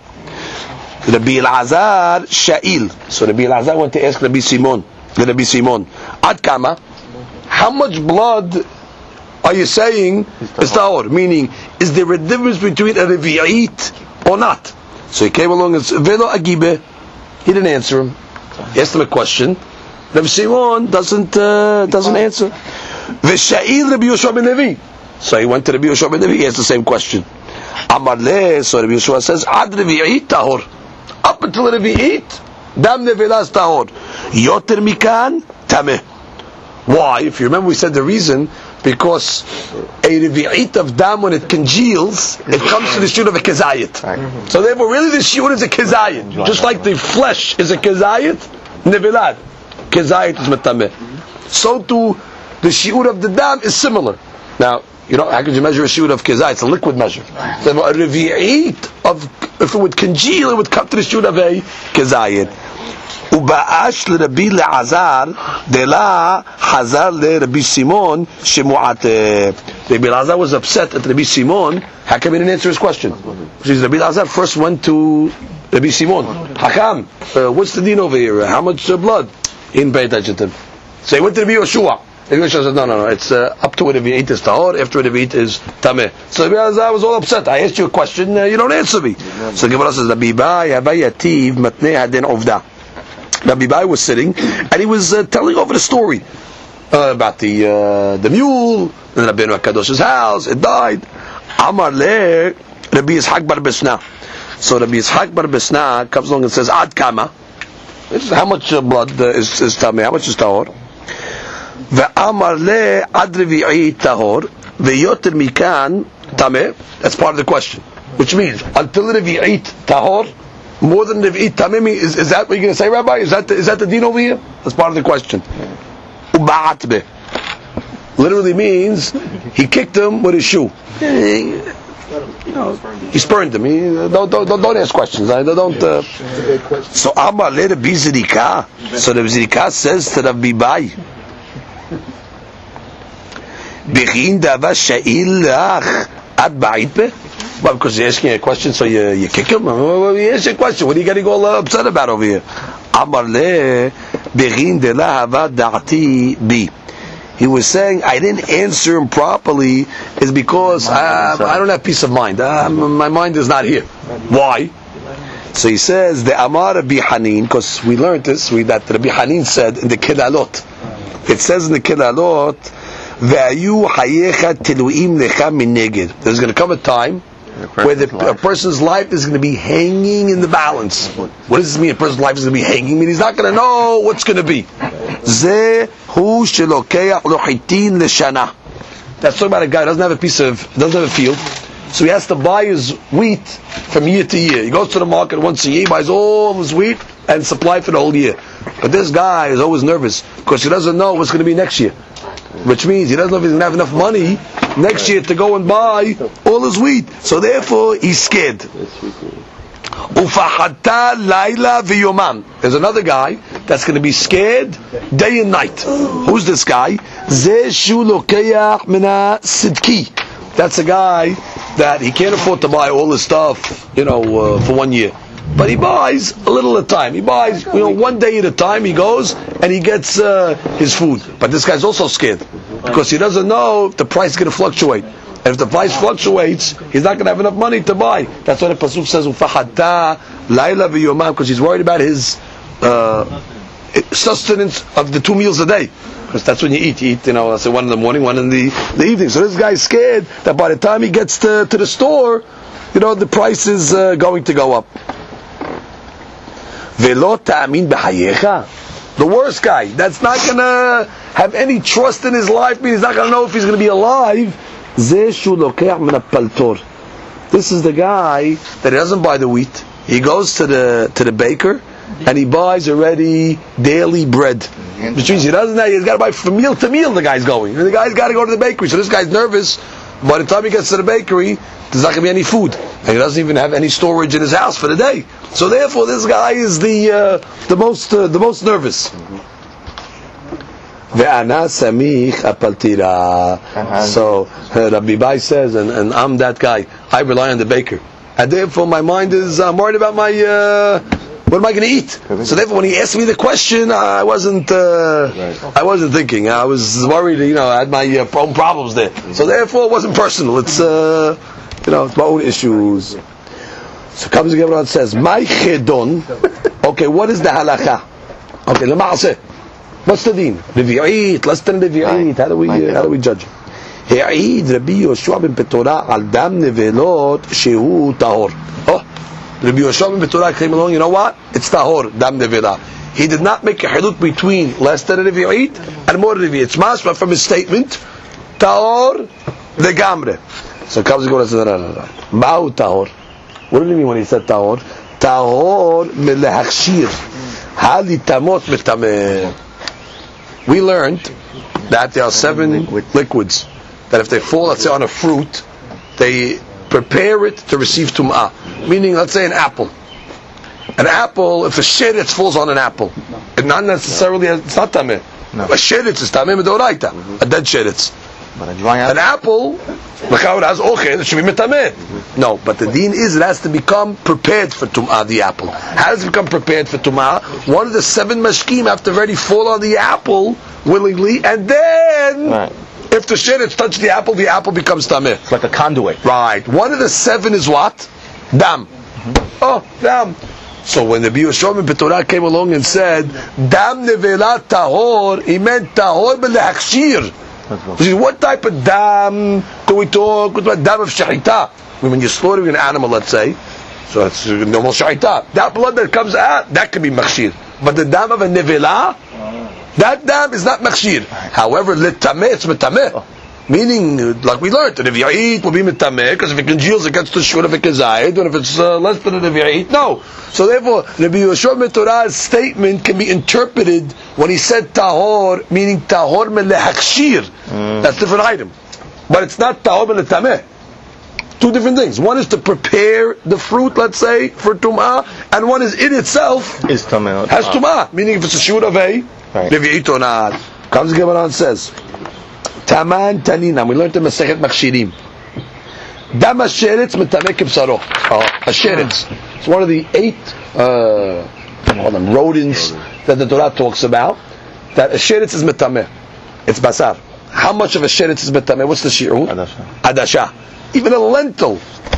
Rabbi Elazar Sha'il. So Rabbi Elazar went to ask Rabbi Simon. Rabbi Simon, Ad kama, how much blood are you saying is tahor? Meaning, is there a difference between a revi'it or not? So he came along and said, Velo agibe. He didn't answer him. He asked him a question. Rabbi Simon doesn't uh, doesn't answer. V'sha'il Rabbi Yoshua ben Levi. So he went to Rabbi Yoshua ben Levi. He asked the same question. Amar le. So Rabbi Yoshua says, Ad revi'it tahor. Up until revi'it, dam nevelas tahor. Yoter mikan tameh. Why? If you remember, we said the reason because a revi'it of dam, when it congeals, it comes to the shoot of a kezayit. So therefore, really, the shoot is a kezayit, just like the flesh is a kezayit. Nevelad kezayit is metameh. So too, the shiur of the dam is similar. Now, you know, how could you measure a shiur of kezayit? It's a liquid measure. So a revi'it of, if it would congeal, it would come to the shoot of a kezayit. ובאש לרבי לעזר דלה חזר לרבי סימון שמועט. Rabbi Lazar was upset at Rabbi Simon. How come he didn't answer his question? Because Rabbi Lazar first went to Rabbi Simon. Hakam, uh, what's the deen over here? How much uh, blood? He didn't pay attention to him. So he went to Rabbi Yoshua. Rabbi Yoshua said, no, no, no, it's uh, up to Rabbi Eat is tahor, after Rabbi Eat is tameh. So Rabbi Lazar was all upset. I asked you a question, uh, you don't answer me. So Gemara says, Rabbi Bai Havayativ matnei hadin ovda. Rabbi Bai was sitting and he was uh, telling over the story uh, about the uh, the mule and Rabbeinu HaKadosh's house. It died. Amar le Rabbi Yishak bar Besna. So Rabbi Yishak bar Besna comes along and says, Ad kama. How much uh, blood uh, is, is tameh? How much is tahor? Ve'amar le ad revi'i tahor ve'yoter mikan tameh. That's part of the question. Which means, until revi'i tahor, more than Revi'it Tamimi, is, is that what you're going to say, Rabbi? Is that the, is that the deen over here? That's part of the question. Uba'atbe literally means he kicked him with his shoe. He, you know, he spurned him. He, don't, don't, don't ask questions. I don't. Uh, so Amar le Rabbi Zerika. So Rabbi Zerika says to Rabbi Bai, Bechin dava sha'il lach ad ba'itbe. Well, because you're asking a question, so you, you kick him? Well, you ask a question. What are you getting all uh, upset about over here? Amar le begin de la hava da'ati bi. He was saying, I didn't answer him properly is because uh, I don't have peace of mind. Uh, my mind is not here. Why? So he says, the Amar Rabbi Hanin, because we learned this, we, that Rabbi Hanin said in the Kilalot. It says in the Kilalot, Ve'ayu hayecha teluim lecha min neged. There's going to come a time where the, a person's life is going to be hanging in the balance. What does this mean? A person's life is going to be hanging? I mean, he's not going to know what's going to be. Zehu shelokeach lochitin leshana. That's talking about a guy who doesn't have a piece of, doesn't have a field, So he has to buy his wheat from year to year. He goes to the market once a year, buys all his wheat and supply for the whole year. But this guy is always nervous because he doesn't know what's going to be next year. Which means he doesn't know if he's going to have enough money next year to go and buy all his wheat. So therefore, he's scared. Ufahata laila v'yomam. There's another guy that's going to be scared day and night. Who's this guy? Zeshu lokeyach mina sidki. That's a guy that he can't afford to buy all his stuff, you know, uh, for one year. But he buys a little at a time. He buys, you know, one day at a time. He goes and he gets uh, his food. But this guy's also scared because he doesn't know if the price is going to fluctuate. And if the price fluctuates, he's not going to have enough money to buy. That's why the pasuk says "Ufahata laila v'yomam," because he's worried about his uh, sustenance of the two meals a day. Because that's when you eat. You eat, you know, let's say one in the morning, one in the, the evening. So this guy's scared that by the time he gets to, to the store, you know, the price is uh, going to go up. Velo ta'amin b'hayecha. The worst guy that's not going to have any trust in his life, means he's not going to know if he's going to be alive. This is the guy that doesn't buy the wheat. He goes to the to the baker and he buys already daily bread. Which means he doesn't know, he's got to buy from meal to meal. The guy's going. And the guy's got to go to the bakery. So this guy's nervous. By the time he gets to the bakery, there's not going to be any food, and he doesn't even have any storage in his house for the day. So therefore, this guy is the uh, the most uh, the most nervous. Ve'ana samich apaltira. So uh, Rabbi Bai says, and, and I'm that guy. I rely on the baker, and therefore my mind is I'm worried about my. Uh, What am I going to eat? So therefore, when he asked me the question, I wasn't, uh, I wasn't thinking. I was worried. You know, I had my uh, own problems there. So therefore, it wasn't personal. It's, uh, you know, it's my own issues. So comes the Gemara and says, "My chedon." Okay, what is the halakha? Okay, l'maaseh. What's the deen? Revi'it, less than revi'it. How do we, uh, how do we judge? He'id Rabbi Yoshua ben Petorah al dam nevelot shehu tahor. Oh. Rabbi Yoshua ben Petorah came along, you know what? It's tahor, dam nevela. He did not make a haluk between less than a revi'it and more revi'it. It's mashma from his statement, tahor legamre. So comes and goes, no, no, no, no. Ma'u tahor. What did he mean when he said tahor? Tahor melehachshir. Hali tamot metameh. We learned that there are seven liquids that if they fall, let's say, on a fruit, they prepare it to receive tum'ah. Meaning, let's say an apple. An apple, if a sheretz falls on an apple, it not necessarily, it's not tameh. No. A sheretz is tameh medoraita. Mm-hmm. A dead sheretz. But a dry apple. An apple, it has okay, it should be metameh. Mm-hmm. No, but the deen is it has to become prepared for tum'ah, the apple. How does it become prepared for tum'ah? One of the seven mashkim have to already fall on the apple willingly, and then right. If the sheretz touch the apple, the apple becomes tameh.
It's like a conduit.
Right. One of the seven is what? Dam. Mm-hmm. Oh, dam. So when the Rabbi Yoshua ben Petorah came along and said, Dam nevelat tahor, he meant tahor b'lehachshir. What type of dam do we talk? What about dam of shahita? When you're slaughtering an animal, let's say, so it's normal shahita. That blood that comes out, that can be machshir. But the dam of a nevela, that dam is not machshir. However, litameh, it's metameh. Meaning, like we learned, the revi'it will be metameh, because if it congeals against the shur of a kezayid, and if it's uh, less than a revi'it, no. So therefore, Rabbi Yoshua ben Torah's statement can be interpreted when he said tahor, meaning tahor melehachshir. Mm. That's a different item. But it's not tahor meletameh. Two different things. One is to prepare the fruit, let's say, for tum'ah, and one is in itself
is tameh.
Has tum'ah. Meaning if it's a shur of a revi'it or not. Comes the Gemara and says, Taman Tanina. We learned the Masechet Machshirim. Dam HaSheretz metameh kibsaro. HaSheretz. It's one of the eight uh, call them rodents that the Torah talks about. That a sheretz is metameh. It's basar. How much of a sheretz is metameh? What's the shi'ur? Adasha. Adasha. Even a lentil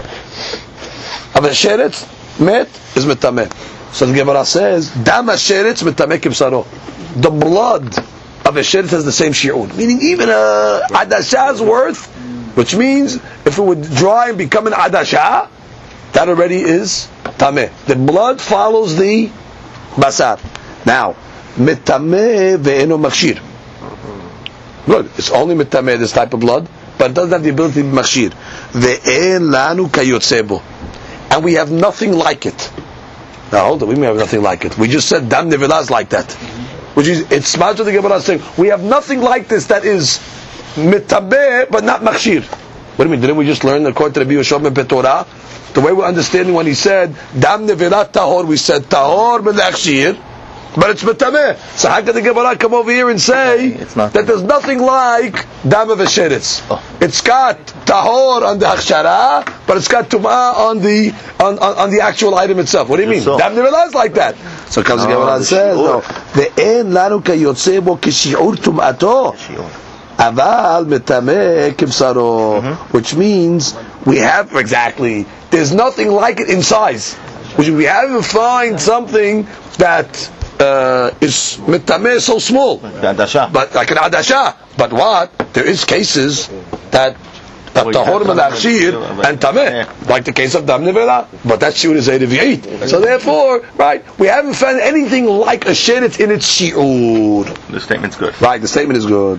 of a sheretz met is metameh. So the Gemara says, Dam HaSheretz metameh kibsaro. The blood of a sheretz has the same shi'ur. Meaning even a adasha's worth, which means if it would dry and become an adasha, that already is tameh. The blood follows the basar. Now, metameh ve'eno machshir. Good. It's only metameh, this type of blood, but it doesn't have the ability to be machshir. ve'en lanu kayotzebo, and we have nothing like it. Now hold on, we may have nothing like it. We just said dam nevilah is like that, which is it's smart to the Gemara saying we have nothing like this that is mitabeh but not machshir. What do you mean? Didn't we just learn according to Rabbi Yoshua ben Petorah? The way we're understanding when he said dam nevilah tahor, we said tahor melachshir. But it's metameh. So how can the Gemara come over here and say that there's nothing like dam of sheretz? Oh. It's got tahor on the hachshara, but it's got tumah on the on, on, on the actual item itself. What do you mean? So. Dam nevilah is like that. So comes the Gemara and says, no. Ve'en lanu kayotze bo kishiur tum'ato, aval metameh kibsaro, which means we have exactly. There's nothing like it in size. Which we haven't find something that. Uh, is mitameh so small, but like an adasha. But what? There is cases that tahor melachshir and tameh, like the case of dam nevilah. But that shiur is a revi'it. So therefore, right, we haven't found anything like a sheretz in its shiur.
The statement's good.
Right, the statement is good.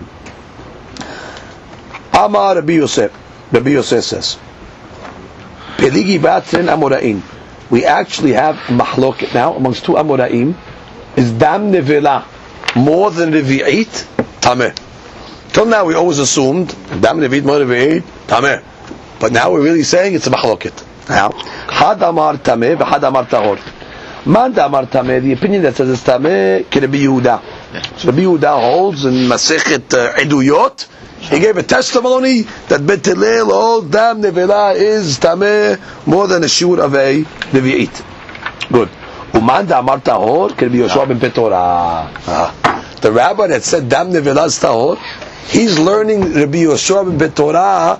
Amar Rabbi Yosef. Rabbi Yosef says, Peligi batrin amoraim. We actually have mahloket now amongst two amoraim. Is dam nevilah more than revi'it? Tameh. Till now we always assumed dam nevi'it more revi'it tameh, but now we're really saying it's a machloket. Now, had amar tameh, v'had amar tahor. Man amar tameh, the opinion that says it's tameh, ki Rabbi Yehuda. So Rabbi Yehuda holds in Masechet uh, Eduyot. He gave a testimony that Bet Hillel holds dam nevilah is tameh more than a shiur of a revi'it. Good. Uman amar tahor, can be Yoshua ben Petorah. The rabbi that said dam nevilah is tahor, he's learning Rabbi Yoshua ben Petorah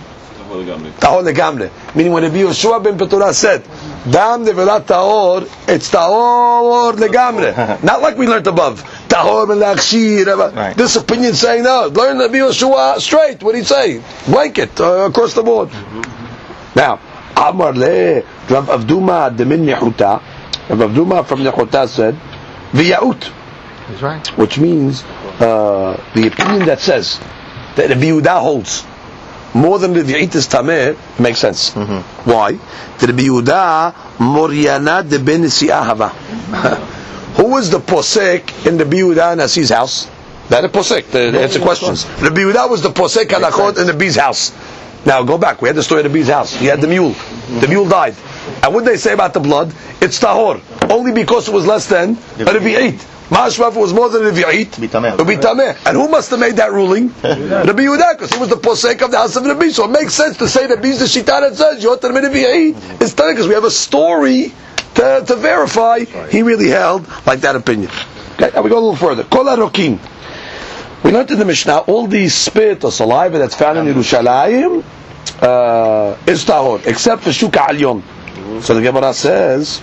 tahor legamre. Meaning when Rabbi Yoshua ben Petorah said dam nevilah tahor, it's tahor legamre. Not like we learned above. Tahor melachshir. This opinion saying no. Learn Rabbi Yoshua straight. What did he say? Blanket uh, across the board. Mm-hmm. Now, Amar le Rav Avduma de min Nehuta. Rav Avduma from Nehuta said, "V'yaut,"
that's right.
Which means uh, the opinion that says that Rabbi Yehuda holds more than the V'yit is tameh makes sense. Mm-hmm. Why? The Rabbi Yehuda Moriana de ben Si'ahava. Who was the posek in the Rabbi Yehuda Nasi's house? That a posek. The answer questions. Rabbi Yehuda was the posek halachot in the B's house. Now go back. We had the story of the B's house. He had the mule. The mule died. And what did they say about the blood? It's tahor. Only because it was less than a revi'it. Ma'ashma, if it was more than a revi'it, it would be tameh. And who must have made that ruling? Rabbi Yehuda, because he was the posek of the house of Rabbi. So it makes sense to say that B's the shita that says yoter revi'it. It's tameh because we have a story to, to verify he really held like that opinion. Okay, now we go a little further. Kol harokim. We learned in the Mishnah all the spit or saliva that's found in Yerushalayim uh, is tahor, except for shuka alyon. So the Gemara says,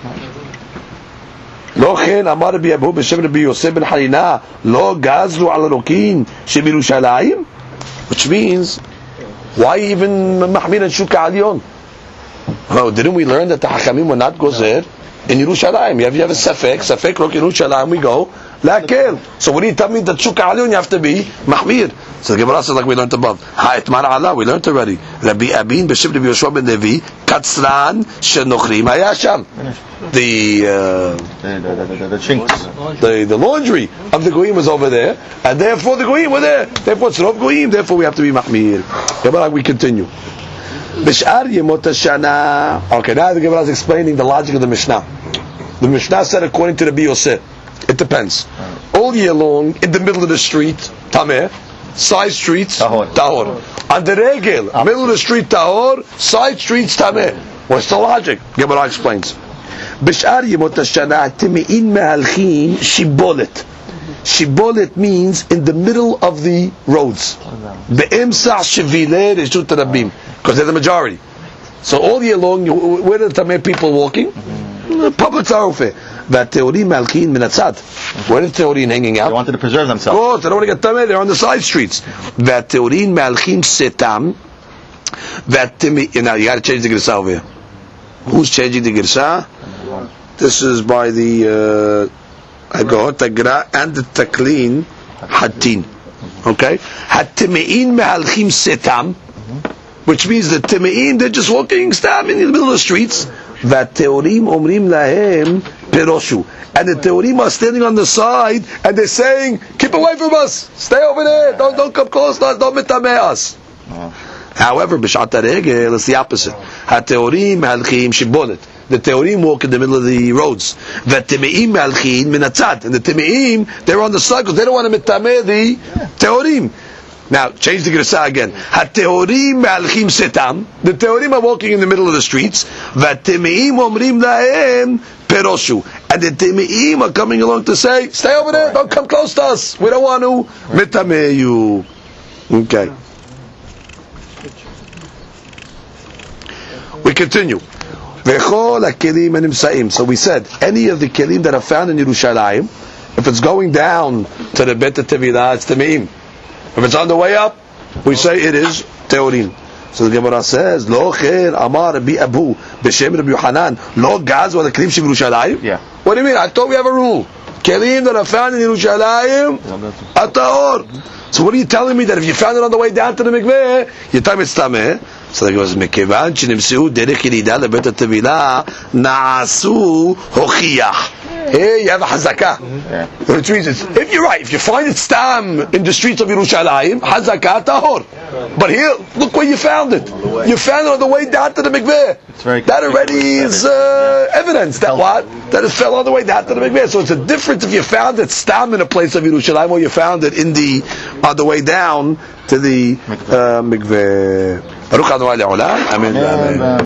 "Lo chen amar Rabbi Abu b'shem Rabbi Yosef ben Harina lo gazlu al harokim shebirushalayim," which means why even mahmir and shuka alyon? Oh, didn't we learn that the Hakamim were not gozer in Yerushalayim? You have, you have a safek, safek rok Yerushalayim, we go lakel. So what do you tell me that shuka alyon you have to be mahmir? So the Gemara says like we learned above. Ha'etmar ala, we learned already. Rabbi Abin b'shem Rabbi Yoshua ben Levi katzran shenochrim hayasham. The uh,
the the the, the chinks,
the the laundry of the goyim was over there, and therefore the goyim were there. Therefore it's rov goyim. Therefore we have to be mahmir. Gemara, we continue. Bishar yemot hashana. Okay, now the Gemara is explaining the logic of the Mishnah. The Mishnah said according to Rabbi Yosef, it depends. All year long, in the middle of the street, tameh. Side streets, tahor. tahor. On the regel, middle of the street, tahor. Side streets, tameh. What's the logic? Gemara explains. Bishar yemot hashana timein mehalchin shibolet. Shibolet means in the middle of the roads. Be'emsach shivile reshut rabim, because they're the majority. So all year long, where are the tameh people walking? Public thoroughfare. V'teorim malkin min hatzad. Where is teorim hanging out?
They wanted to preserve themselves.
Oh, they don't want to get tameh. They're on the side streets. V'teorim malkin setam. V'temi. Now you got to change the girsa over here. Who's changing the girsa? This is by the Agahot Agra and the Taklin Hatin. Okay. Hatemein mehalchim setam. which means the Timeim, they're just walking, stam in the middle of the streets. V'teorim omrim lahem peroshu. And the Teorim are standing on the side, and they're saying, keep away from us, stay over there, don't, don't come close to us, don't mitameh us. However, b'shat haregel, it's the opposite. HaTeorim halchim shibonet. The Teorim walk in the middle of the roads. The Timeim halchin minatzad. And the Timeim, they're on the side because they don't want to mitameh the Teorim. Now, change the Gersa again. HaTeorim halchim setam. The Teorim are walking in the middle of the streets. VaTimeim omrim lahem peroshu. And the Timeim are coming along to say, stay over there, don't come close to us. We don't want to mitameh you. Okay. We continue. So we said, any of the kelim that are found in Yerushalayim, if it's going down to the Bet Tevilah, it's Timeim. If it's on the way up, we say it is Teorim. So the Gemara says, Lo chen amar bi abu b'shem Rabbi Yohanan lo gaz wa kelim shem Yerushalayim.
Yeah.
What do you mean? I thought we have a rule. Kelim that are found in Yerushalayim, atahor. So what are you telling me that if you found it on the way down to the mikveh, your time it's tameh? So the Gemara says, "Mekevan shenimseu derech yirida lebet hatevilah naasu hochiyach." Hey, you have a hazakah. Which means it's, if you're right, if you find it stam in the streets of Yerushalayim, hazakah tahor. But here, look where you found it. You found it on the way down to the mikveh. That already is uh, evidence that what? That it fell on the way down to the mikveh. So it's a difference if you found it stam in a place of Yerushalayim or you found it in the on the way down to the uh, mikveh. Baruch Adonai le'olam. Amen.